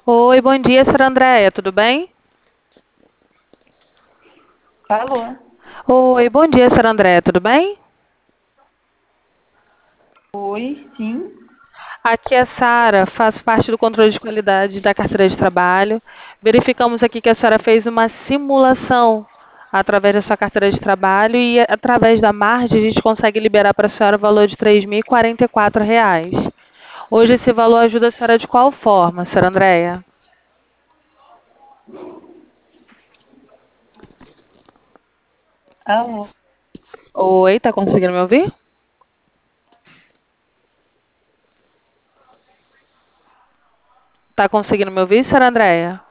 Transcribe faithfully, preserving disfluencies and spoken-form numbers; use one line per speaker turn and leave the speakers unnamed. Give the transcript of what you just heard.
Oi, bom dia, senhora Andréia, tudo bem?
Alô?
Oi, bom dia, senhora Andréia, tudo bem?
Oi, sim.
Aqui é a Sara, faço parte do controle de qualidade da carteira de trabalho. Verificamos aqui que a senhora fez uma simulação através da sua carteira de trabalho e através da margem a gente consegue liberar para a senhora o valor de três mil e quarenta e quatro reais. Hoje esse valor ajuda a senhora de qual forma, senhora Andréia?
Alô?
Oi, tá conseguindo me ouvir? Tá conseguindo me ouvir, senhora Andréia?